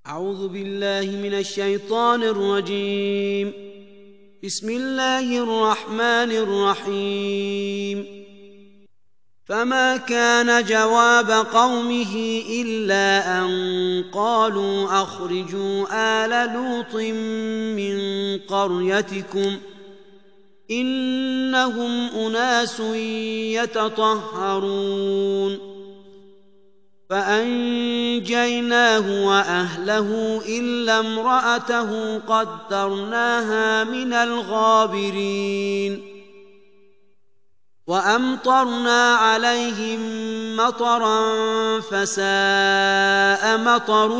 أعوذ بالله من الشيطان الرجيم. بسم الله الرحمن الرحيم. فما كان جواب قومه إلا أن قالوا أخرجوا آل لوط من قريتكم إنهم أناس يتطهرون فأنجيناه وأهله إلا امرأته قدرناها من الغابرين وأمطرنا عليهم مطرا فساء مطر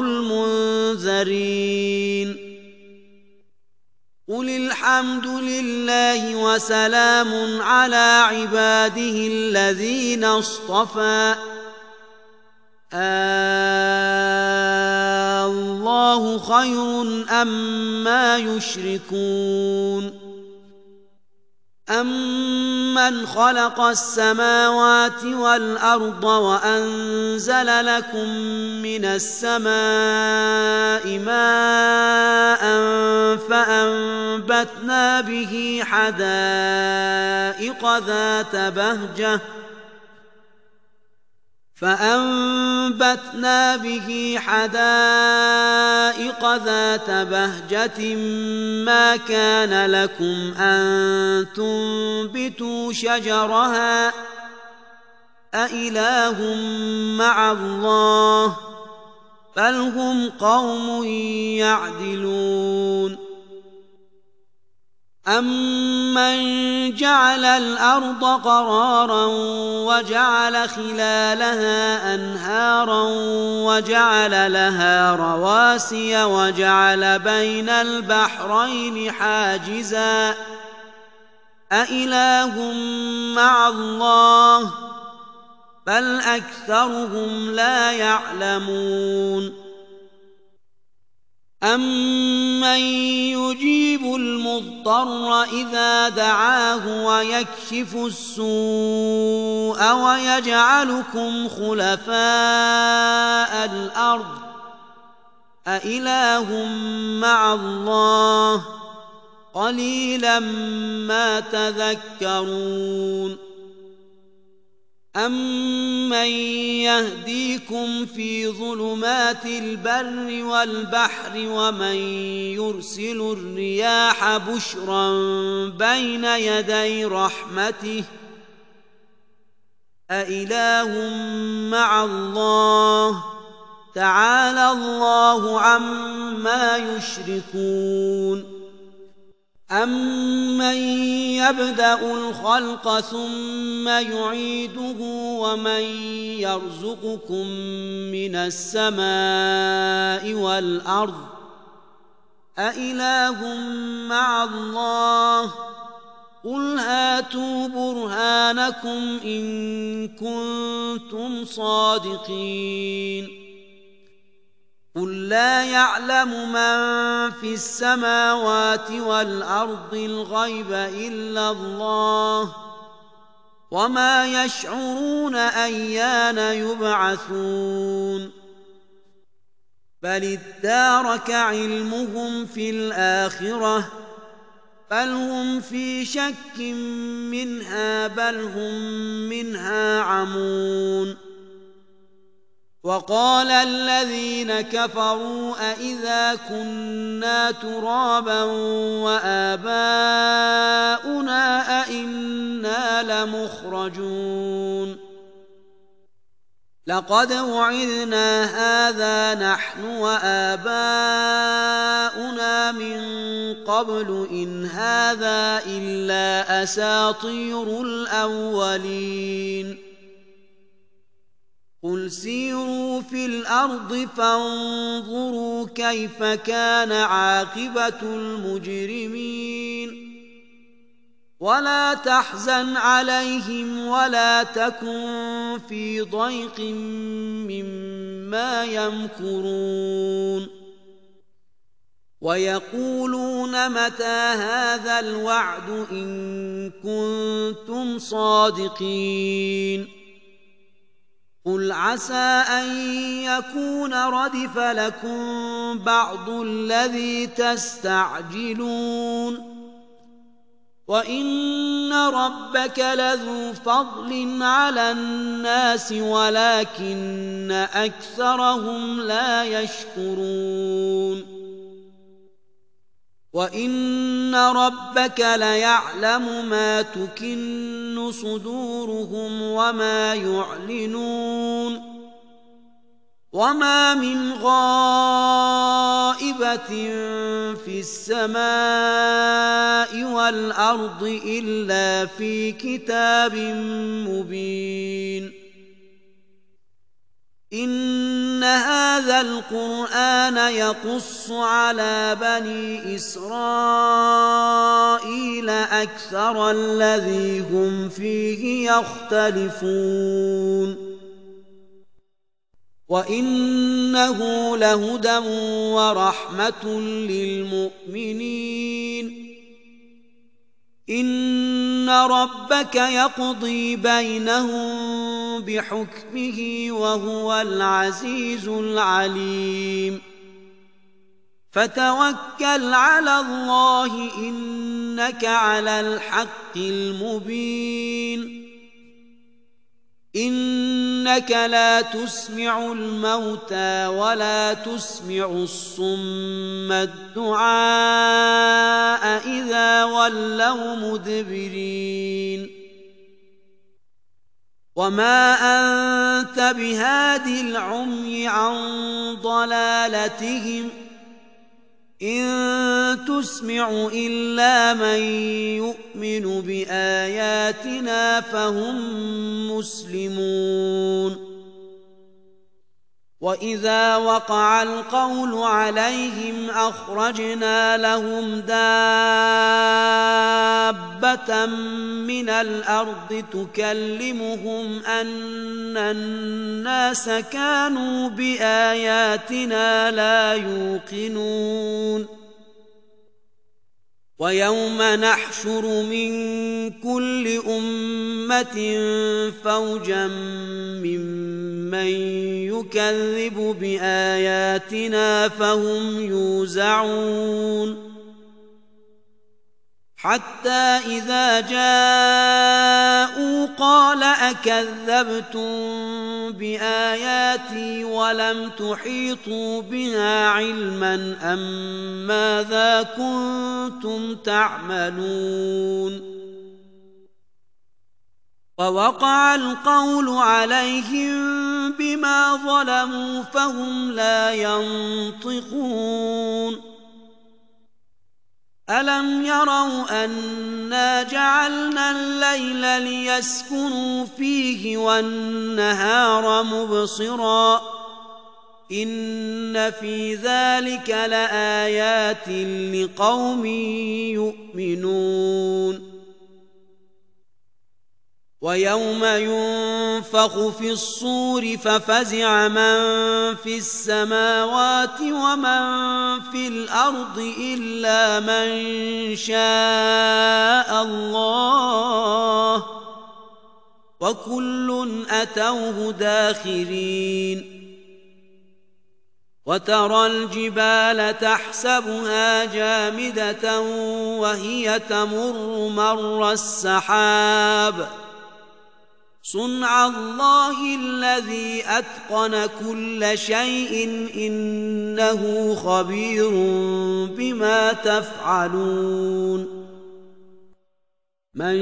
المنذرين قل الحمد لله وسلام على عباده الذين اصطفى الله خير أما يشركون أمن خلق السماوات والأرض وأنزل لكم من السماء ماء فأنبتنا به حدائق ذات بهجة ما كان لكم أن تنبتوا شجرها أإله مع الله بل هم قوم يعدلون أمن جعل الأرض قرارا وجعل خلالها أنهارا وجعل لها رواسي وجعل بين البحرين حاجزا أإله مع الله بل أكثرهم لا يعلمون أمن يجيب المضطر إذا دعاه ويكشف السوء ويجعلكم خلفاء الأرض أإله مع الله قليلا ما تذكرون أمن يهديكم في ظلمات البر والبحر ومن يرسل الرياح بشرا بين يدي رحمته أإله مع الله تعالى الله عما يشركون أمن يبدأ الخلق ثم يعيده ومن يرزقكم من السماء والأرض أإله مع الله قل هاتوا برهانكم إن كنتم صادقين قل لا يعلم من في السماوات والأرض الغيب إلا الله وما يشعرون أيان يبعثون بل ادارك علمهم في الآخرة بل هم في شك منها بل هم منها عمون وقال الذين كفروا أإذا كنا ترابا وآباؤنا أإنا لمخرجون لقد وعدنا هذا نحن وآباؤنا من قبل إن هذا إلا أساطير الأولين قل سيروا في الأرض فانظروا كيف كان عاقبة المجرمين ولا تحزن عليهم ولا تكن في ضيق مما يمكرون ويقولون متى هذا الوعد إن كنتم صادقين قل عسى أن يكون ردف لكم بعض الذي تستعجلون وإن ربك لذو فضل على الناس ولكن أكثرهم لا يشكرون وإن ربك ليعلم ما تكن صدورهم وما يعلنون وما من غائبة في السماء والأرض إلا في كتاب مبين إن هذا القرآن يقص على بني إسرائيل أكثر الذي هم فيه يختلفون وإنه لهدى ورحمة للمؤمنين إن ربك يقضي بينهم بحكمه وهو العزيز العليم فتوكل على الله إنك على الحق المبين إنك لا تسمع الموتى ولا تسمع الصم الدعاء إذا ولوا مدبرين وما أنت بهاد العمي عن ضلالتهم إن تسمع إلا من يؤمن بآياتنا فهم مسلمون وإذا وقع القول عليهم أخرجنا لهم دابة من الأرض تكلمهم أن الناس كانوا بآياتنا لا يوقنون ويوم نحشر من كل أمة فوجا ممن يكذب بآياتنا فهم يوزعون حتى إذا جاءوا قال أكذبتم بآياتي ولم تحيطوا بها علما أم ماذا كنتم تعملون ووقع القول عليهم بما ظلموا فهم لا ينطقون ألم يروا أنا جعلنا الليل ليسكنوا فيه والنهار مبصرا إن في ذلك لآيات لقوم يؤمنون ويوم ينفخ في الصور ففزع من في السماوات ومن في الأرض إلا من شاء الله وكل أتوه داخرين وترى الجبال تحسبها جامدة وهي تمر مر السحاب صنع الله الذي أتقن كل شيء إنه خبير بما تفعلون من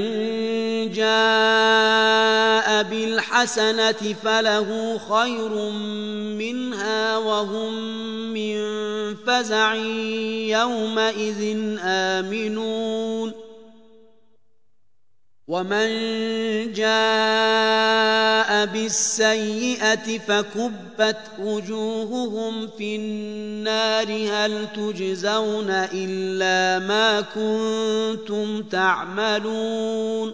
جاء بالحسنة فله خير منها وهم من فزع يومئذ آمنون ومن جاء بالسيئة فكبت وجوههم في النار هل تجزون إلا ما كنتم تعملون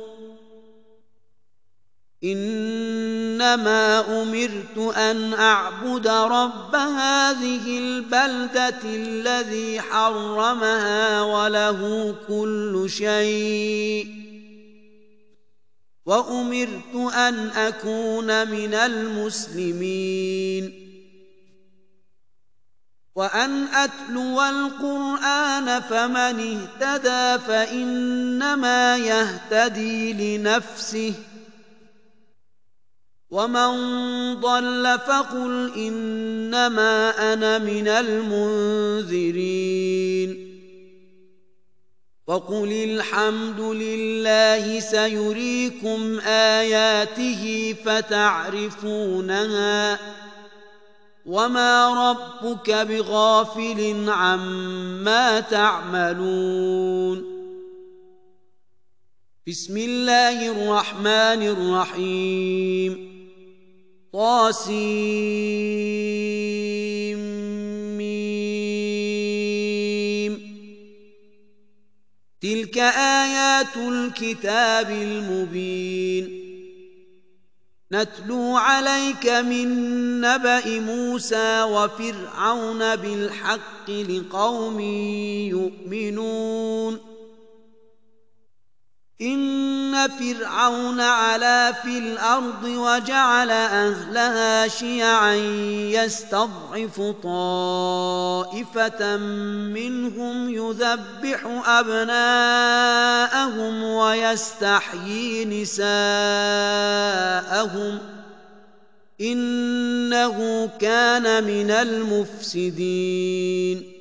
إنما أمرت أن أعبد رب هذه البلدة الذي حرمها وله كل شيء وأمرت أن أكون من المسلمين وأن أتلو القرآن فمن اهتدى فإنما يهتدي لنفسه ومن ضل فقل إنما أنا من المنذرين وقل الحمد لله سيريكم آياته فتعرفونها وما ربك بغافل عما تعملون بسم الله الرحمن الرحيم طاسيم تلك آيات الكتاب المبين نتلو عليك من نبأ موسى وفرعون بالحق لقوم يؤمنون إن فرعون علا في الأرض وجعل أهلها شيعا يستضعف طائفة منهم يذبح أبناءهم ويستحيي نساءهم إنه كان من المفسدين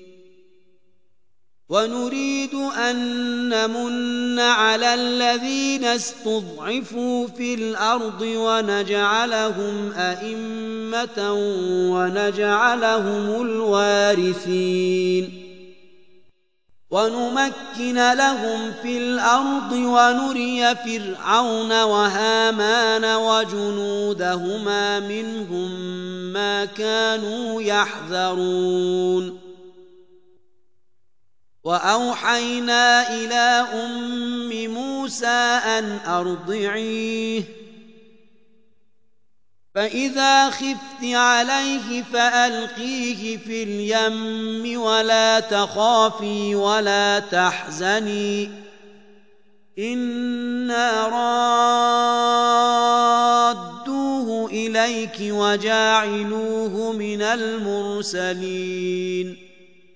ونريد أن نمن على الذين استضعفوا في الأرض ونجعلهم أئمة ونجعلهم الوارثين ونمكن لهم في الأرض ونري فرعون وهامان وجنودهما منهم ما كانوا يحذرون وأوحينا إلى أم موسى أن أرضعيه فإذا خفت عليه فألقيه في اليم ولا تخافي ولا تحزني إنا رادوه إليك وجاعلوه من المرسلين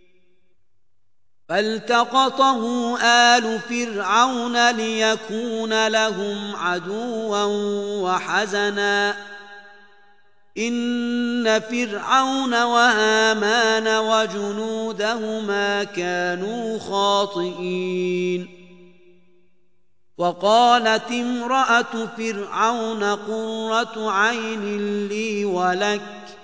فالتقطه آل فرعون ليكون لهم عدوا وحزنا إن فرعون وهامان وجنودهما كانوا خاطئين وقالت امرأة فرعون قرة عين لي ولك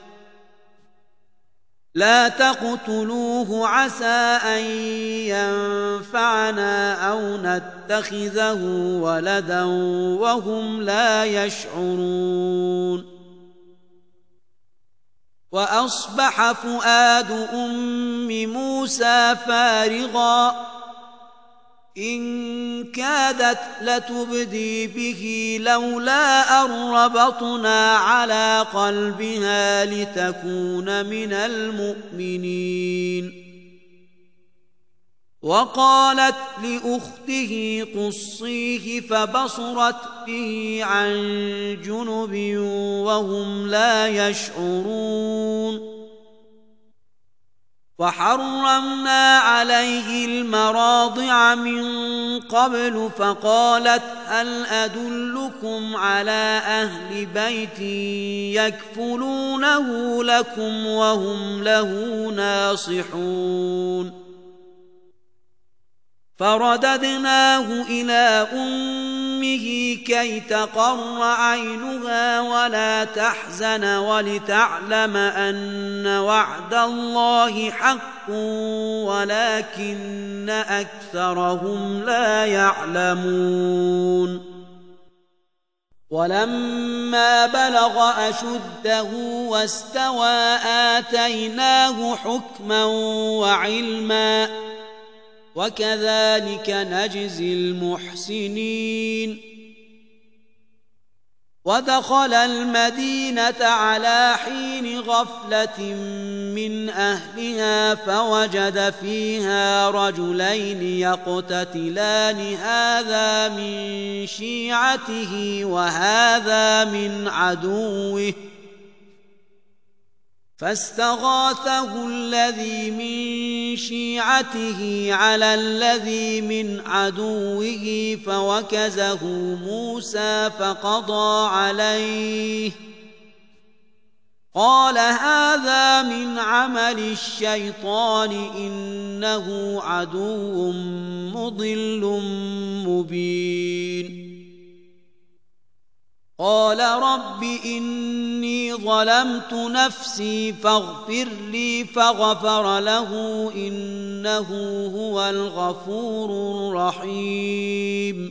لا تقتلوه عسى أن ينفعنا أو نتخذه ولدا وهم لا يشعرون وأصبح فؤاد أم موسى فارغا إن كادت لتبدي به لولا أن ربطنا على قلبها لتكون من المؤمنين وقالت لأخته قصيه فبصرت به عن جنب وهم لا يشعرون وحرمنا عليه المراضع من قبل فقالت هل أدلكم على أهل بيت يكفلونه لكم وهم له ناصحون فرددناه إلى أمه كي تقر عينها ولا تحزن ولتعلم أن وعد الله حق ولكن أكثرهم لا يعلمون ولما بلغ أشده واستوى آتيناه حكما وعلما وكذلك نجزي المحسنين ودخل المدينة على حين غفلة من أهلها فوجد فيها رجلين يقتتلان هذا من شيعته وهذا من عدوه فاستغاثه الذي من شيعته على الذي من عدوه فوكزه موسى فقضى عليه قال هذا من عمل الشيطان إنه عدو مضل مبين قال رب إني ظلمت نفسي فاغفر لي فغفر له إنه هو الغفور الرحيم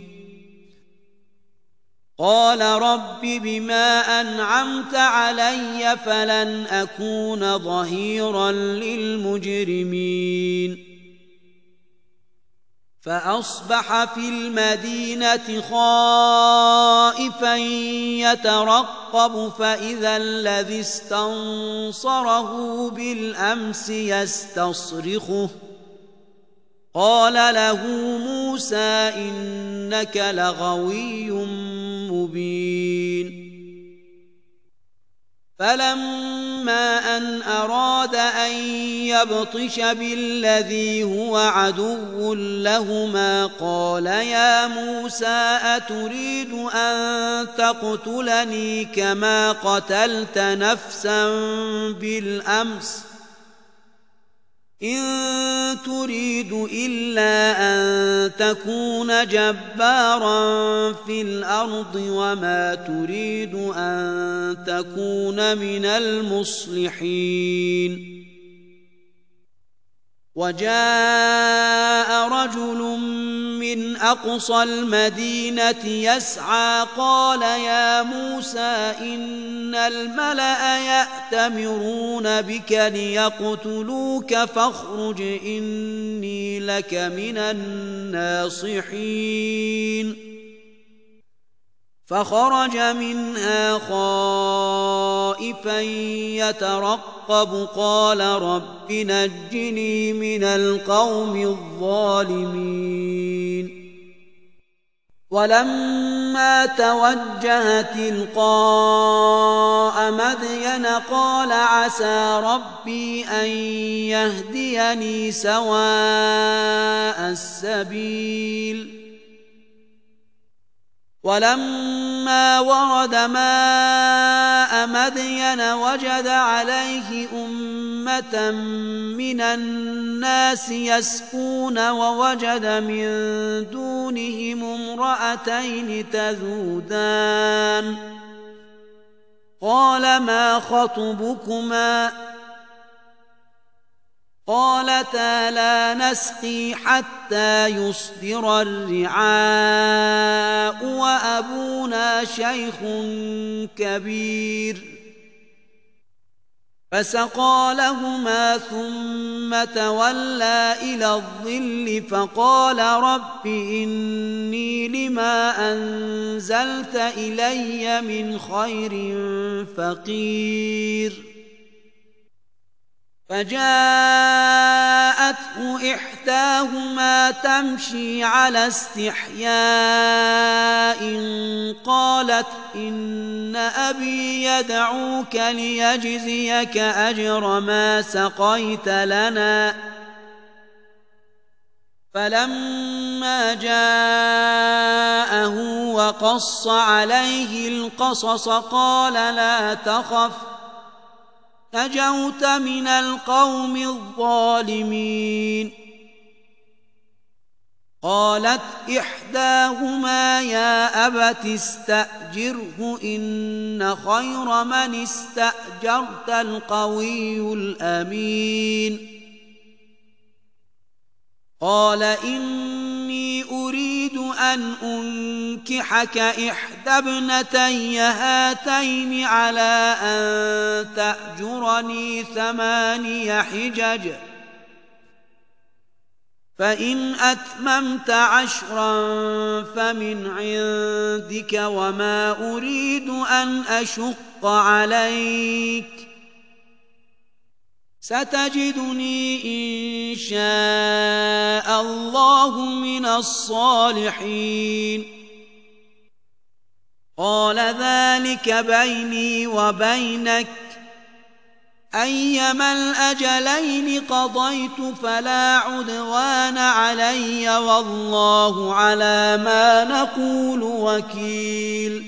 قال رب بما أنعمت علي فلن أكون ظهيرا للمجرمين فأصبح في المدينة خائفا يترقب فإذا الذي استنصره بالأمس يستصرخه قال له موسى إنك لغوي مبين فلما أن أراد أن يبطش بالذي هو عدو لهما قال يا موسى أتريد أن تقتلني كما قتلت نفسا بالأمس إن تريد إلا أن تكون جبارا في الأرض وما تريد أن تكون من المصلحين وجاء رجل من أقصى المدينة يسعى قال يا موسى إن الملأ يأتمرون بك ليقتلوك فاخرج إني لك من الناصحين فخرج منها خائفا يترقب قال رب نجني من القوم الظالمين ولما توجه تلقاء مدين قال عسى ربي أن يهديني سواء السبيل ولما ورد ماء مدين وجد عليه أمة من الناس يسقون ووجد من دونهم امرأتين تذودان قال ما خطبكما قالتا لا نسقي حتى يصدر الرعاء وأبونا شيخ كبير فسقى لهما ثم تولى إلى الظل فقال رب إني لما أنزلت إلي من خير فقير فجاءته إحداهما تمشي على استحياء قالت إن أبي يدعوك ليجزيك أجر ما سقيت لنا فلما جاءه وقص عليه القصص قال لا تخف نجوت من القوم الظالمين قالت إحداهما يا أبت استأجره إن خير من استأجرت القوي الأمين قال إني أريد أن أنكحك إحدى ابنتي هاتين على أن تأجرني 8 حجج فإن أتممت 10 فمن عندك وما أريد أن أشق عليك ستجدني إن شاء الله من الصالحين قال ذلك بيني وبينك أيما الأجلين قضيت فلا عدوان علي والله على ما نقول وكيل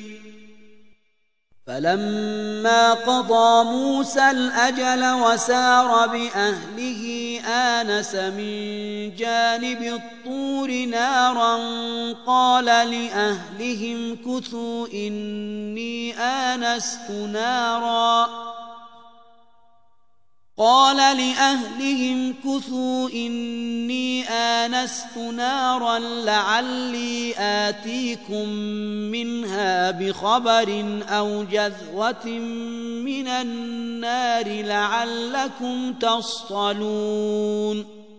فلما قضى موسى الأجل وسار بأهله آنس من جانب الطور نارا قال لأهلهم كثوا إني آنست نارا لعلي آتيكم منها بخبر أو جذوة من النار لعلكم تصطلون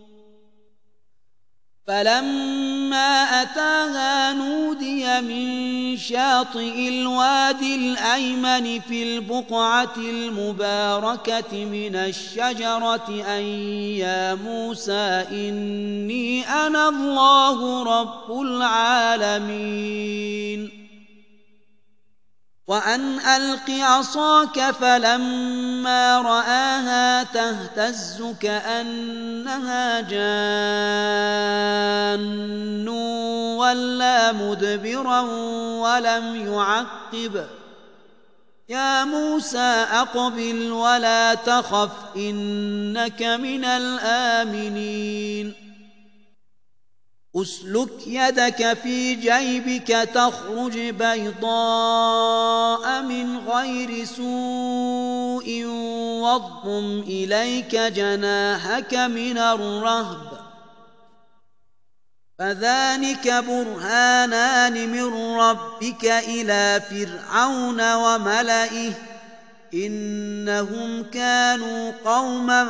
فلما أتاها نودي من شاطئ الوادي الأيمن في البقعة المباركة من الشجرة أن يا موسى إني أنا الله رب العالمين وأن ألق عصاك فلما رآها تهتز كأنها جان ولا مدبرا ولم يعقب يا موسى أقبل ولا تخف إنك من الآمنين أسلك يدك في جيبك تخرج بيضاء من غير سوء واضم إليك جناحك من الرهب فذلك برهانان من ربك إلى فرعون وملئه إنهم كانوا قوما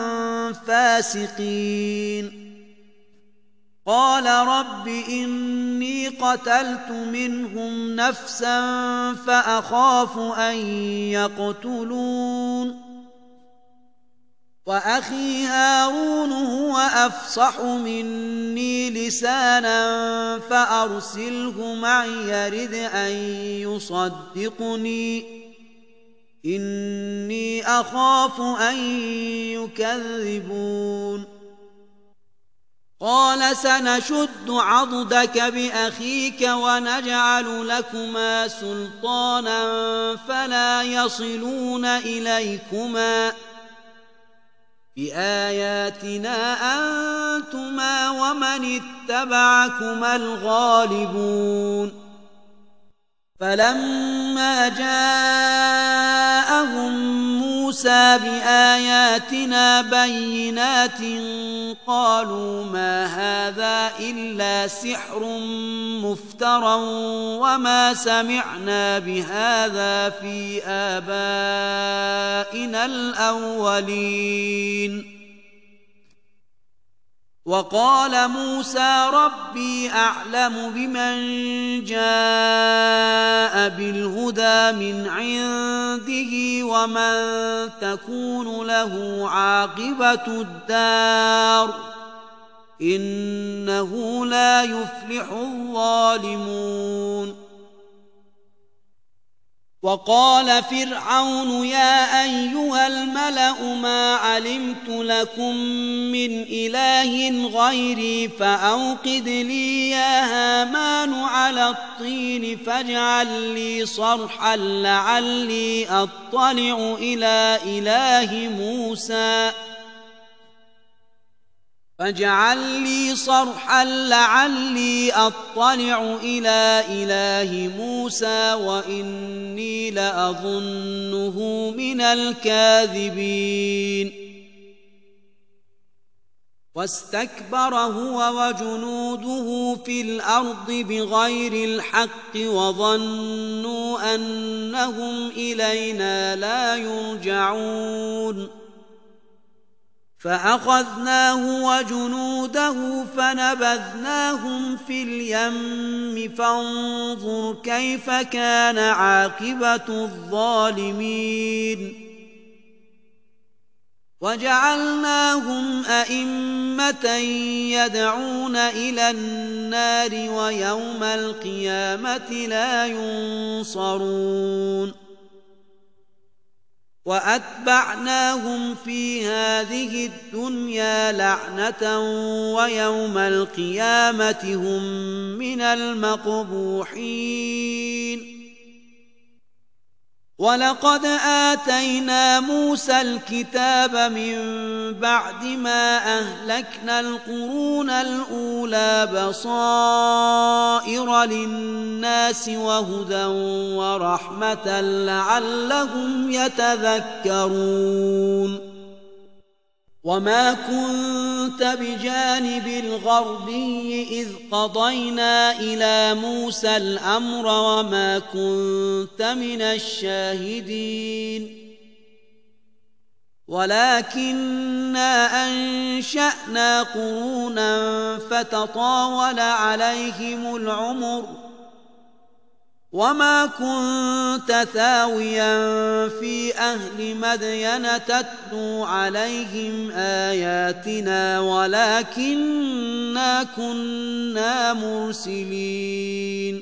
فاسقين قال رب إني قتلت منهم نفسا فأخاف أن يقتلون وأخي هارون هو أفصح مني لسانا فأرسله معي يرد أن يصدقني إني أخاف أن يكذبون قال سنشد عضدك بأخيك ونجعل لكما سلطانا فلا يصلون إليكما بآياتنا أنتما ومن اتبعكما الغالبون فلما جاءهم موسى بآياتنا بينات قالوا ما هذا إلا سحر مفترى وما سمعنا بهذا في آبائنا الأولين وقال موسى ربي أعلم بمن جاء بالهدى من عنده ومن تكون له عاقبة الدار إنه لا يفلح الظالمون وقال فرعون يا أيها الملأ ما علمت لكم من إله غيري فأوقد لي يا هامان على الطين فاجعل لي صرحا لعلي أطلع إلى إله موسى وإني لأظنه من الكاذبين واستكبر هو وجنوده في الأرض بغير الحق وظنوا أنهم إلينا لا يرجعون فأخذناه وجنوده فنبذناهم في اليم فانظر كيف كان عاقبة الظالمين وجعلناهم أئمة يدعون إلى النار ويوم القيامة لا ينصرون وأتبعناهم في هذه الدنيا لعنة ويوم القيامة هم من المقبوحين ولقد آتينا موسى الكتاب من بعد ما أهلكنا القرون الأولى بصائر للناس وهدى ورحمة لعلهم يتذكرون وما كنت بجانب الغربي إذ قضينا إلى موسى الأمر وما كنت من الشاهدين ولكننا أنشأنا قرونا فتطاول عليهم العمر وما كنت ثاويا في أهل مدين تتلو عليهم آياتنا ولكننا كنا مرسلين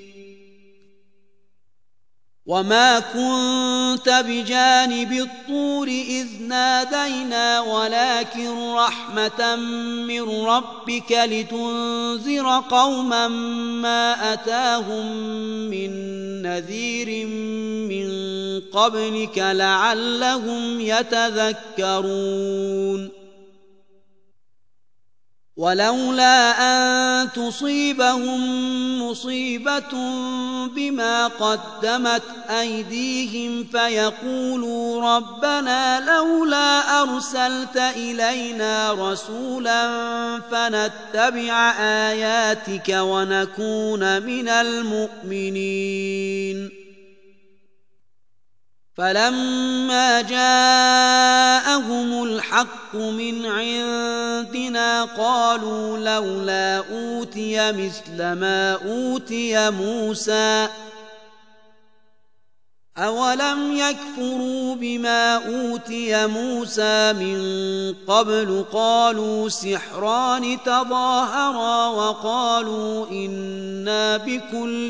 وما كنت بجانب الطور إذ نادينا ولكن رحمة من ربك لتنذر قوما ما أتاهم من نذير من قبلك لعلهم يتذكرون ولولا أن تصيبهم مصيبة بما قدمت أيديهم فيقولوا ربنا لولا أرسلت إلينا رسولا فنتبع آياتك ونكون من المؤمنين فلما جاءهم الحق من عندنا قالوا لولا أوتي مثل ما أوتي موسى أولم يكفروا بما أوتي موسى من قبل قالوا سحران تظاهرا وقالوا إنا بكل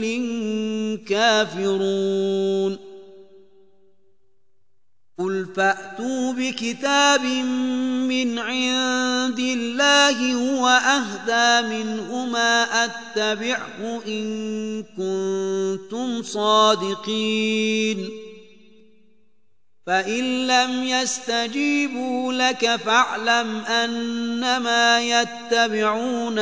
كافرون قل فأتوا بكتاب من عند الله هو أهدى منهما أتبعه إن كنتم صادقين فإن لم يستجيبوا لك فاعلم أنما يتبعون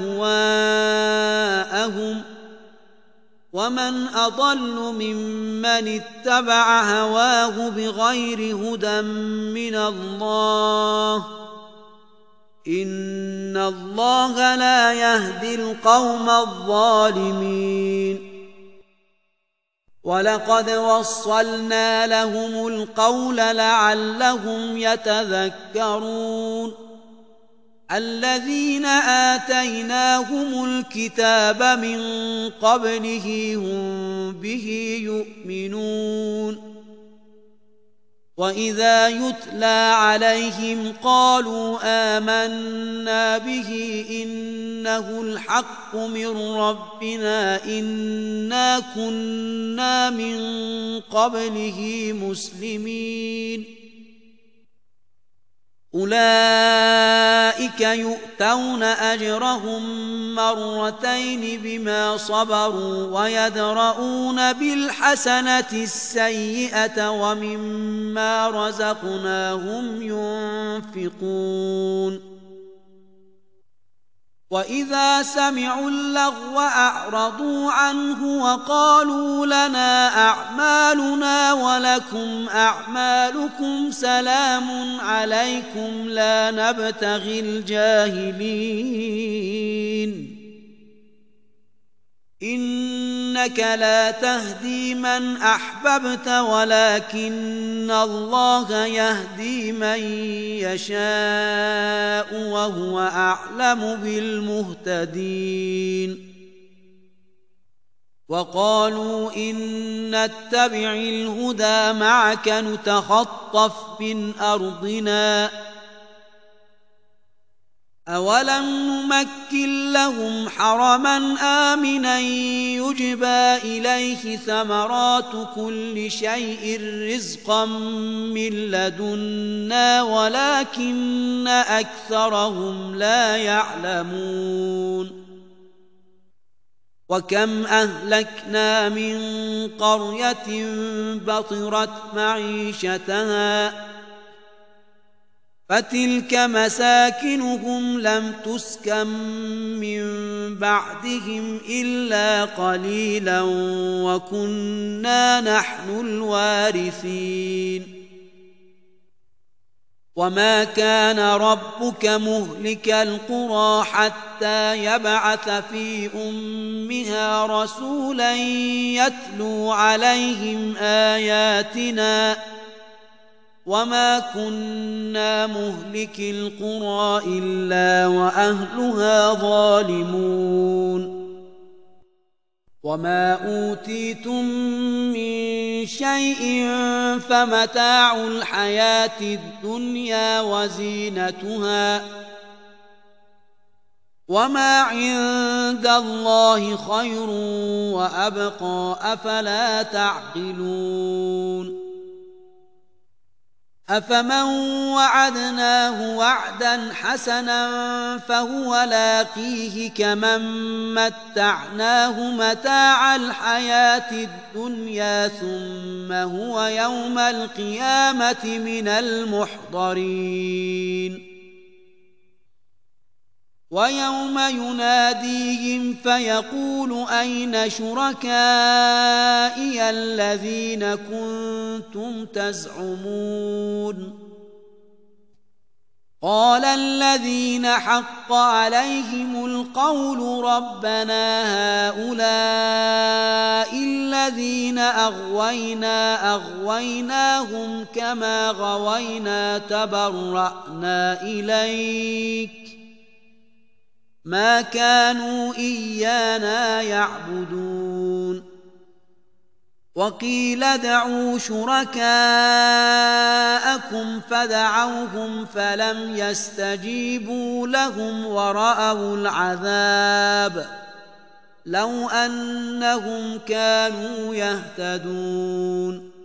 أهواءهم ومن أضل ممن اتبع هواه بغير هدى من الله إن الله لا يهدي القوم الظالمين ولقد وصلنا لهم القول لعلهم يتذكرون الذين آتيناهم الكتاب من قبله هم به يؤمنون وإذا يتلى عليهم قالوا آمنا به إنه الحق من ربنا إنا كنا من قبله مسلمين أولئك يؤتون أجرهم مرتين بما صبروا ويدرؤون بالحسنة السيئة ومما رزقناهم ينفقون وإذا سمعوا اللغو أعرضوا عنه وقالوا لنا أعمالنا ولكم أعمالكم سلام عليكم لا نبتغي الجاهلين إنك لا تهدي من أحببت ولكن الله يهدي من يشاء وهو أعلم بالمهتدين وقالوا إن نتبع الهدى معك نتخطف من أرضنا أولم نمكن لهم حرما آمنا يجبى إليه ثمرات كل شيء رزقا من لدنا ولكن أكثرهم لا يعلمون وكم أهلكنا من قرية بطرت معيشتها فتلك مساكنهم لم تسكن من بعدهم إلا قليلا وكنا نحن الوارثين وما كان ربك مهلك القرى حتى يبعث في أمها رسولا يتلو عليهم آياتنا وما كنا مهلك القرى إلا وأهلها ظالمون وما أوتيتم من شيء فمتاع الحياة الدنيا وزينتها وما عند الله خير وأبقى أفلا تعقلون أفمن وعدناه وعدا حسنا فهو لاقيه كمن متعناه متاع الحياة الدنيا ثم هو يوم القيامة من المحضرين ويوم يناديهم فيقول أين شركائي الذين كنتم تزعمون قال الذين حق عليهم القول ربنا هؤلاء الذين أغويناهم كما غوينا تبرأنا إليك ما كانوا إيانا يعبدون وقيل ادعوا شركاءكم فدعوهم فلم يستجيبوا لهم ورأوا العذاب لو أنهم كانوا يهتدون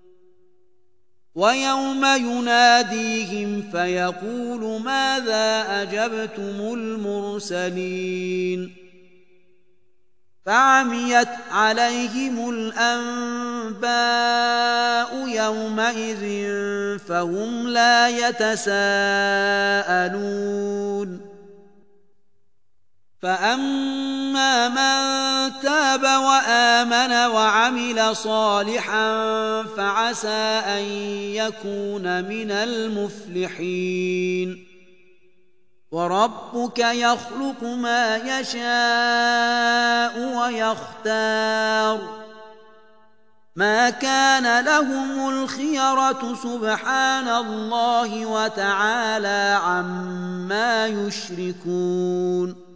ويوم يناديهم فيقول ماذا أجبتم المرسلين فعميت عليهم الأنباء يومئذ فهم لا يتساءلون فأما من تاب وآمن وعمل صالحا فعسى أن يكون من المفلحين وربك يخلق ما يشاء ويختار ما كان لهم الخيرة سبحان الله وتعالى عما يشركون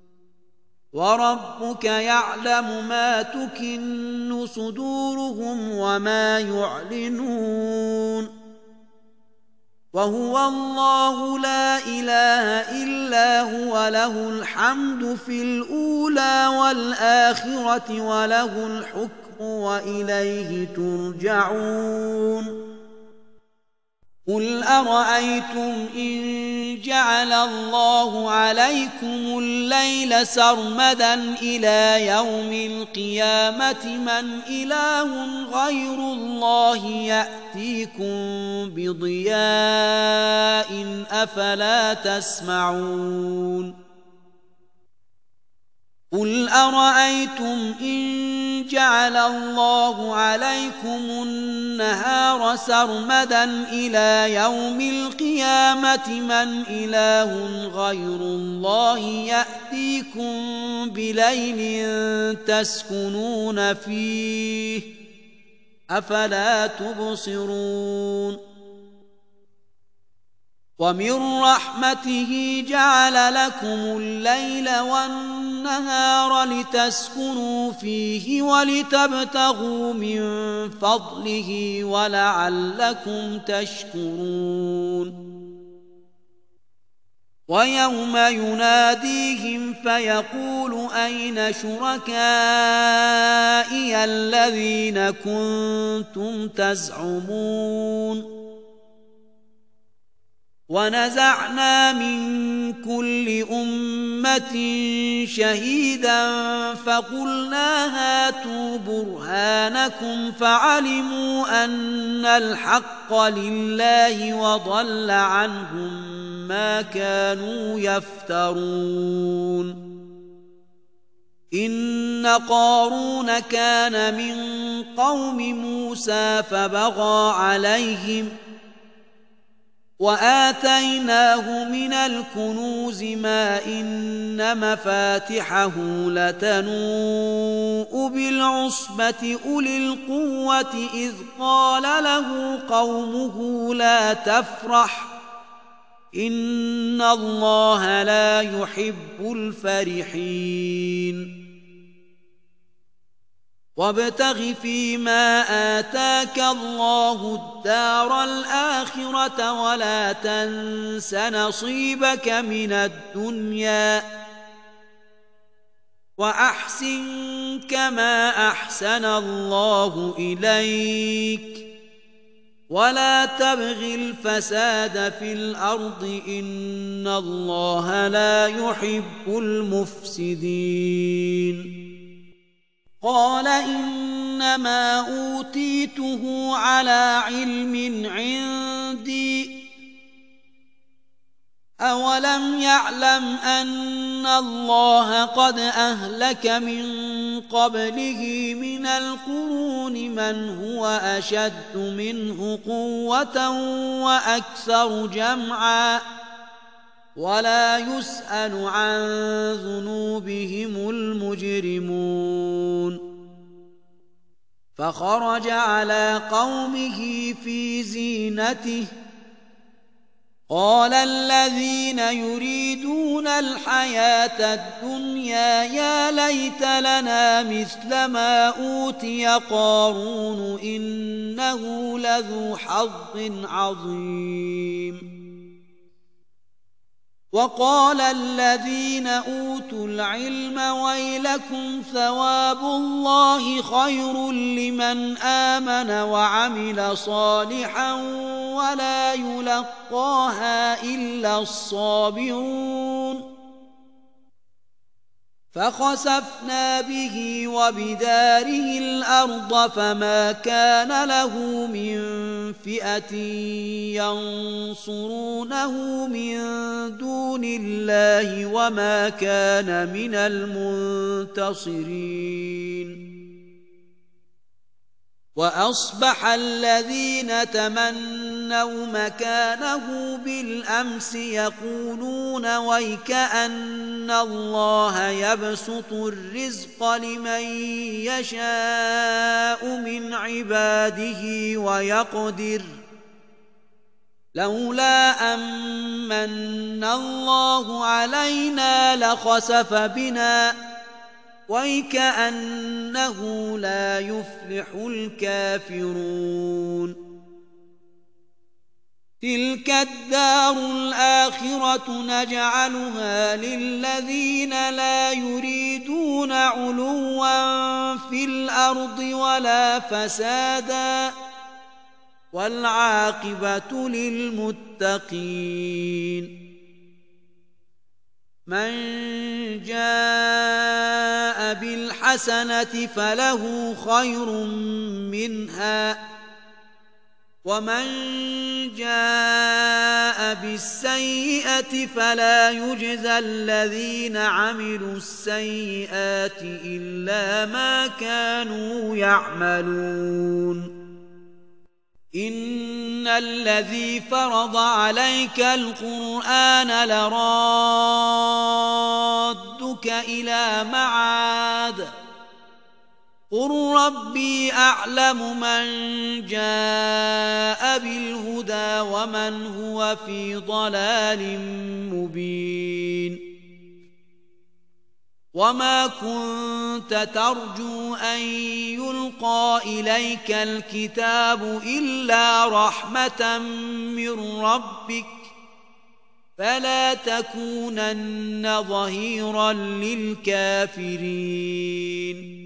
وربك يعلم ما تكن صدورهم وما يعلنون وهو الله لا إله إلا هو له الحمد في الأولى والآخرة وله الحكم وإليه ترجعون قل أرأيتم إن جعل الله عليكم الليل سرمدا إلى يوم القيامة من إله غير الله يأتيكم بضياء أفلا تسمعون قل أرأيتم إن جعل الله عليكم النهار سرمدا إلى يوم القيامة من إله غير الله يأتيكم بليل تسكنون فيه أفلا تبصرون ومن رحمته جعل لكم الليل والنهار لتسكنوا فيه ولتبتغوا من فضله ولعلكم تشكرون ويوم يناديهم فيقول أين شركائي الذين كنتم تزعمون ونزعنا من كل أمة شهيدا فقلنا هاتوا برهانكم فعلموا أن الحق لله وضل عنهم ما كانوا يفترون إن قارون كان من قوم موسى فبغى عليهم وآتيناه من الكنوز ما إن مفاتحه لتنوء بالعصبة أولي القوة إذ قال له قومه لا تفرح إن الله لا يحب الفرحين وابتغ فيما آتاك الله الدار الآخرة ولا تنس نصيبك من الدنيا وأحسن كما أحسن الله إليك ولا تبغ الفساد في الأرض إن الله لا يحب المفسدين قال إنما أوتيته على علم عندي أولم يعلم أن الله قد أهلك من قبله من القرون من هو أشد منه قوة وأكثر جمعا ولا يسأل عن ذنوبهم المجرمون فخرج على قومه في زينته قال الذين يريدون الحياة الدنيا يا ليت لنا مثل ما أوتي قارون إنه لذو حظ عظيم وقال الذين أوتوا العلم ويلكم ثواب الله خير لمن آمن وعمل صالحا ولا يلقاها إلا الصابرون فخسفنا به وبداره الأرض فما كان له من فئة ينصرونه من دون الله وما كان من المنتصرين وأصبح الذين تمنوا مكانه بالأمس يقولون ويكأن الله يبسط الرزق لمن يشاء من عباده ويقدر لولا أمن الله علينا لخسف بنا ويكأنه لا يفلح الكافرون تلك الدار الآخرة نجعلها للذين لا يريدون علوا في الأرض ولا فسادا والعاقبة للمتقين من جاء بالحسنة فله خير منها ومن جاء بالسيئة فلا يجزى الذين عملوا السيئات إلا ما كانوا يعملون إن الذي فرض عليك القرآن لرادك إلى معاد قل ربي أعلم من جاء بالهدى ومن هو في ضلال مبين وما كنت ترجو أن يلقى إليك الكتاب إلا رحمة من ربك فلا تكونن ظهيرا للكافرين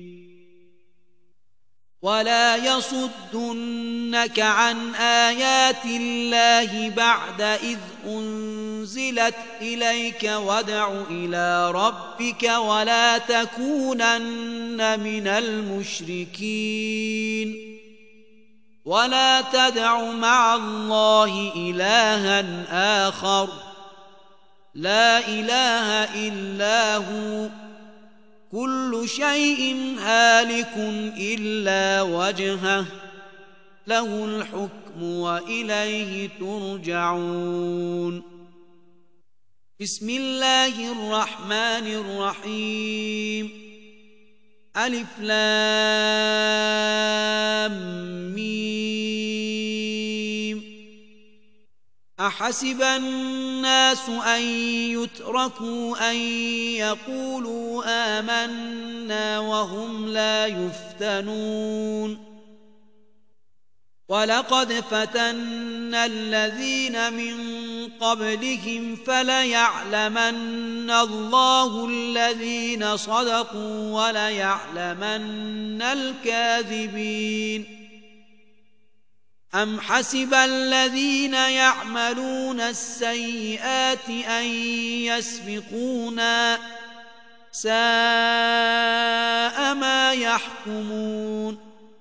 ولا يصدنك عن آيات الله بعد إذ أنزلت إليك وادع إلى ربك ولا تكونن من المشركين ولا تدع مع الله إلها آخر لا إله إلا هو كل شيء هالك إلا وجهه له الحكم وإليه ترجعون بسم الله الرحمن الرحيم ألف لام ميم أحسب الناس أن يتركوا أن يقولوا آمنا وهم لا يفتنون ولقد فتنا الذين من قبلهم فليعلمن الله الذين صدقوا وليعلمن الكاذبين أم حسب الذين يعملون السيئات أن يسبقونا ساء ما يحكمون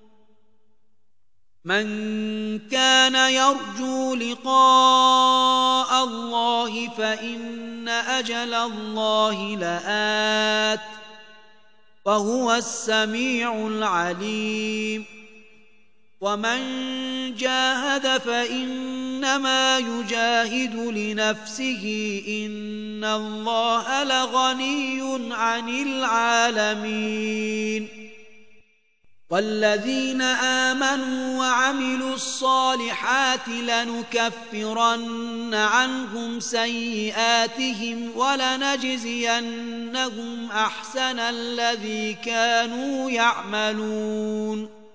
من كان يرجو لقاء الله فإن أجل الله لآت وهو السميع العليم ومن جاهد فإنما يجاهد لنفسه إن الله لغني عن العالمين والذين آمنوا وعملوا الصالحات لنكفرن عنهم سيئاتهم ولنجزينهم أحسن الذي كانوا يعملون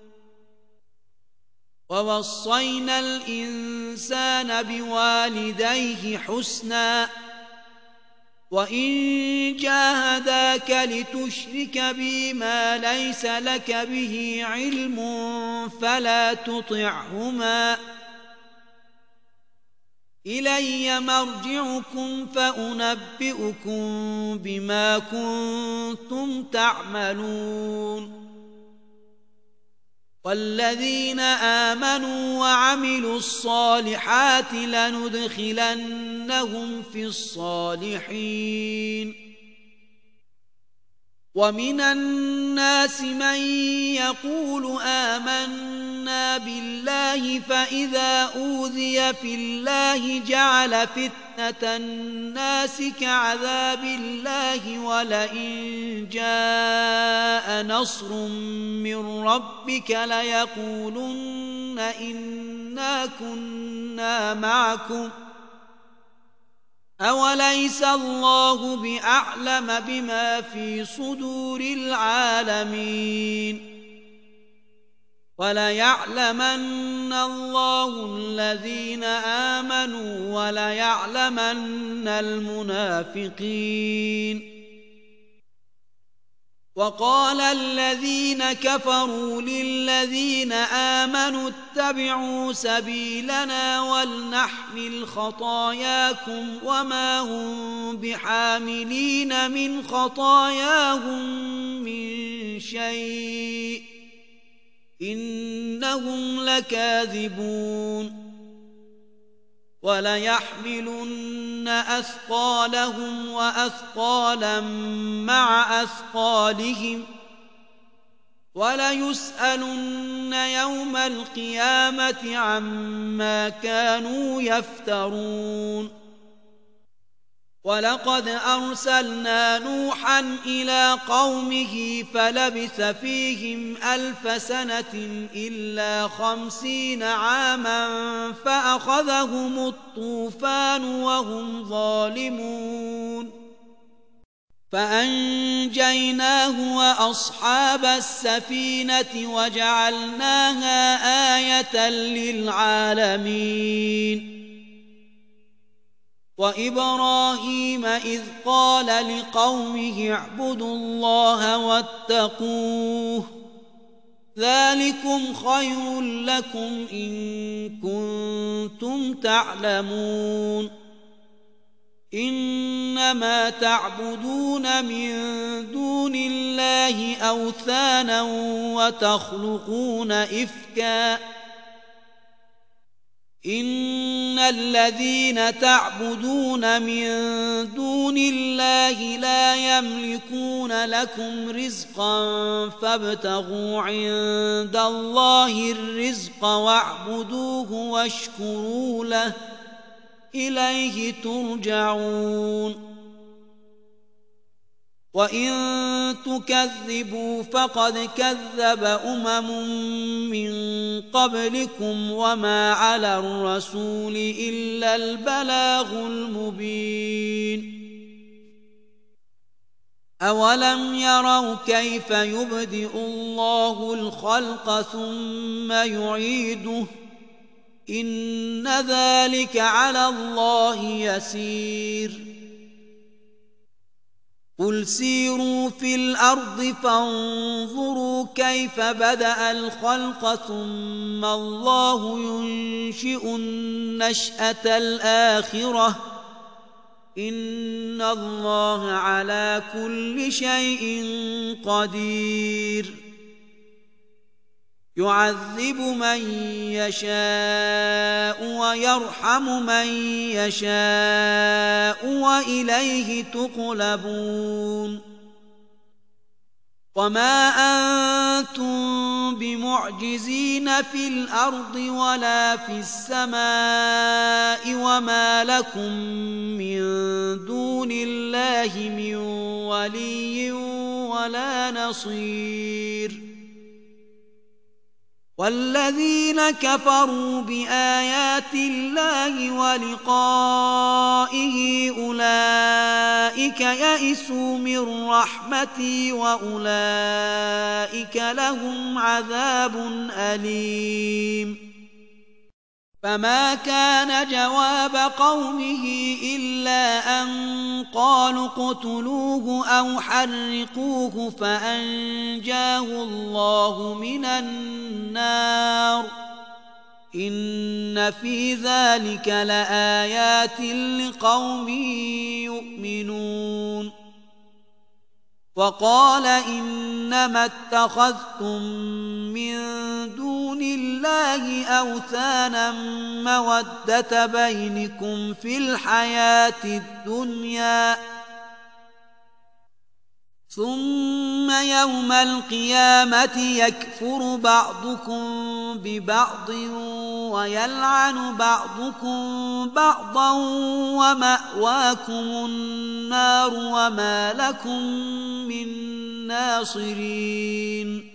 ووصينا الإنسان بوالديه حسنا وإن جاهداك لتشرك بي ما ليس لك به علم فلا تطعهما إلي مرجعكم فأنبئكم بما كنتم تعملون والذين آمنوا وعملوا الصالحات لندخلنهم في الصالحين ومن الناس من يقول آمنا بالله فإذا أوذي في الله جعل فتنة الناس كعذاب الله ولئن جاء نصر من ربك ليقولن إنا كنا معكم أوليس الله بأعلم بما في صدور العالمين وليعلمن الله الذين آمنوا وليعلمن المنافقين وقال الذين كفروا للذين آمنوا اتبعوا سبيلنا ولنحمل خطاياكم وما هم بحاملين من خطاياهم من شيء إنهم لكاذبون وليحملن أثقالهم وأثقالا مع أثقالهم وليسألن يوم القيامة عما كانوا يفترون ولقد أرسلنا نوحا إلى قومه فلبث فيهم 1000 سنة إلا 50 عاما فأخذهم الطوفان وهم ظالمون فأنجيناه وأصحاب السفينة وجعلناها آية للعالمين وإبراهيم إذ قال لقومه اعبدوا الله واتقوه ذلكم خير لكم إن كنتم تعلمون إنما تعبدون من دون الله أوثانا وتخلقون إفكا إن الذين تعبدون من دون الله لا يملكون لكم رزقا فابتغوا عند الله الرزق واعبدوه واشكروا له إليه ترجعون وإن تكذبوا فقد كذب من قبلكم وما على الرسول إلا البلاغ المبين أولم يروا كيف يبدئ الله الخلق ثم يعيده إن ذلك على الله يسير قل سيروا في الأرض فانظروا كيف بدأ الخلق ثم الله ينشئ النشأة الآخرة إن الله على كل شيء قدير يعذب من يشاء ويرحم من يشاء وإليه تقلبون وما أنتم بمعجزين في الأرض ولا في السماء وما لكم من دون الله من ولي ولا نصير والذين كفروا بآيات الله ولقائه أولئك يئسوا من رحمتي وأولئك لهم عذاب أليم فما كان جواب قومه إلا أن قالوا اقتلوه أو حرقوه فأنجاه الله من النار إن في ذلك لآيات لقوم يؤمنون وقال إنما اتخذتم من دون الله أوثانا مودة بينكم في الحياة الدنيا ثم يوم القيامة يكفر بعضكم ببعض ويلعن بعضكم بعضا ومأواكم النار وما لكم من ناصرين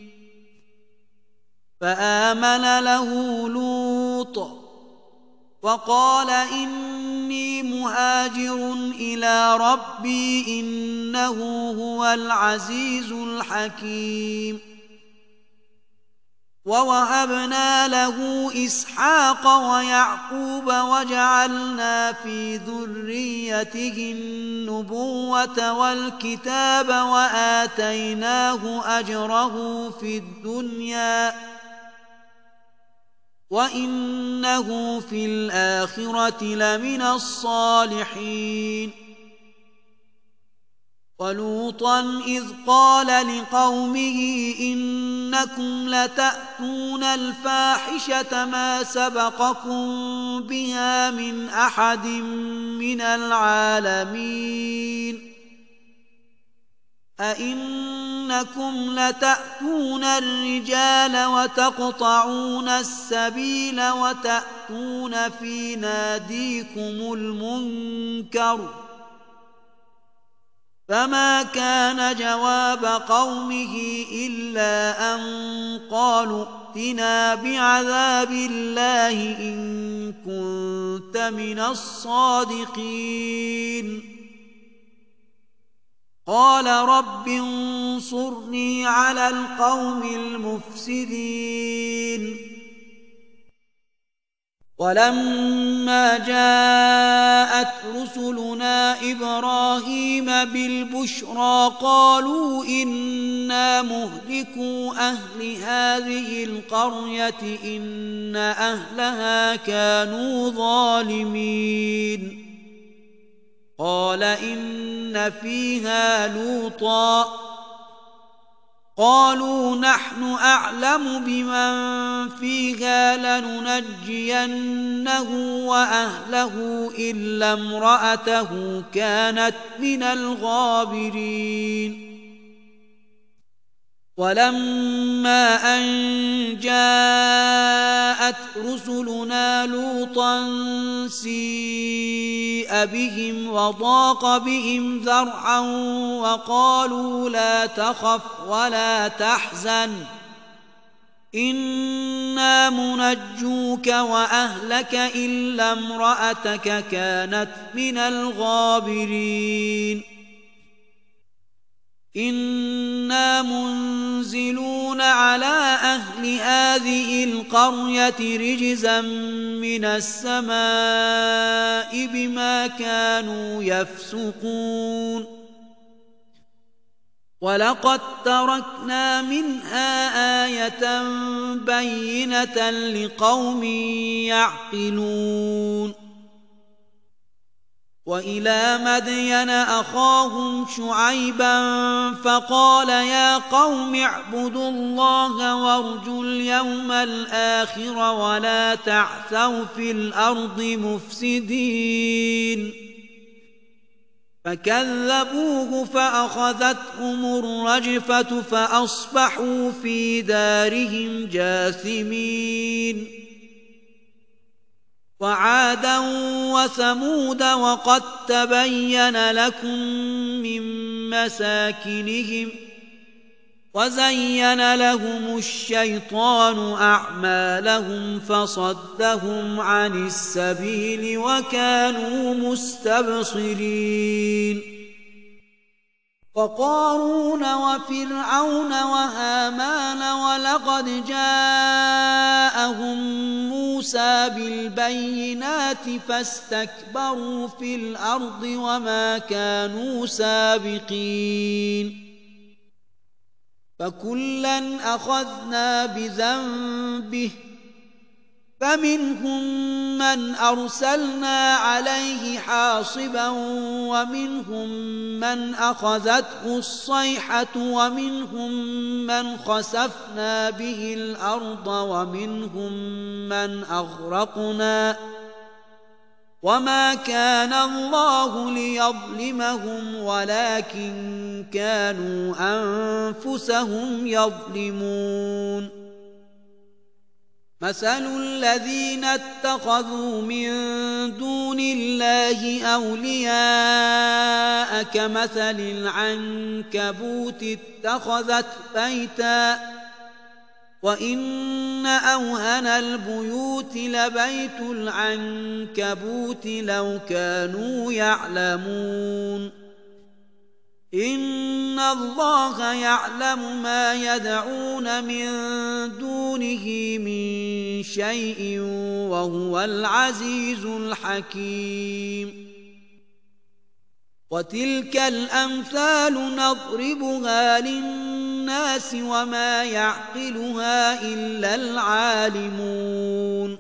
فآمن له لوط وقال إني مهاجر إلى ربي إنه هو العزيز الحكيم ووهبنا له إسحاق ويعقوب وجعلنا في ذريته النبوة والكتاب وآتيناه أجره في الدنيا وإنه في الآخرة لمن الصالحين ولوطا إذ قال لقومه إن أئنكم لتأتون الفاحشة ما سبقكم بها من أحد من العالمين أئنكم لتأتون الرجال وتقطعون السبيل وتأتون في ناديكم المنكر فما كان جواب قومه إلا أن قالوا ائتنا بعذاب الله إن كنت من الصادقين قال رب انصرني على القوم المفسدين ولما جاءت رسلنا إبراهيم بالبشرى قالوا إنا مهلكو أهل هذه القرية إن أهلها كانوا ظالمين قال إن فيها لوطا قالوا نحن أعلم بمن فيها لننجينه وأهله إلا امرأته كانت من الغابرين ولما أن جاءت رسلنا لوطا سيء بهم وضاق بهم ذرعا وقالوا لا تخف ولا تحزن إنا منجوك وأهلك إلا امرأتك كانت من الغابرين إنا منزلون على أهل هذه القرية رجزا من السماء بما كانوا يفسقون ولقد تركنا منها آية بينة لقوم يعقلون وإلى مدين أخاهم شعيبا فقال يا قوم اعبدوا الله وارجوا اليوم الآخر ولا تعثوا في الأرض مفسدين فكذبوه فأخذتهم الرجفة فأصبحوا في دارهم جاثمين وعادا وثمود وقد تبين لكم من مساكنهم وزين لهم الشيطان أعمالهم فصدهم عن السبيل وكانوا مستبصرين وقارون وفرعون وهامان ولقد جاءهم موسى بالبينات فاستكبروا في الأرض وما كانوا سابقين فكلا أخذنا بذنبه فمنهم من أرسلنا عليه حاصبا ومنهم من أخذته الصيحة ومنهم من خسفنا به الأرض ومنهم من أغرقنا وما كان الله ليظلمهم ولكن كانوا أنفسهم يظلمون مثل الذين اتخذوا من دون الله أولياء كمثل العنكبوت اتخذت بيتا وإن أوهن البيوت لبيت العنكبوت لو كانوا يعلمون إن الله يعلم ما يدعون من دونه من شيء وهو العزيز الحكيم وتلك الأمثال نضربها للناس وما يعقلها إلا العالمون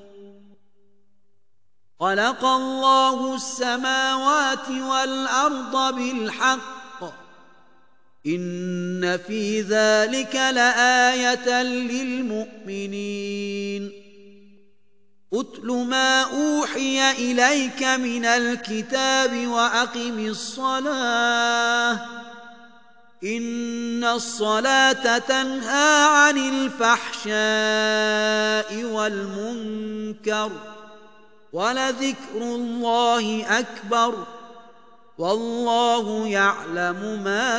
خلق الله السماوات والأرض بالحق إن في ذلك لآية للمؤمنين أتل ما أوحي إليك من الكتاب وأقم الصلاة إن الصلاة تنهى عن الفحشاء والمنكر ولذكر الله أكبر والله يعلم ما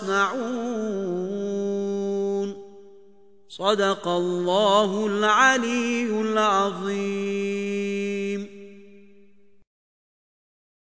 تصنعون صدق الله العلي العظيم.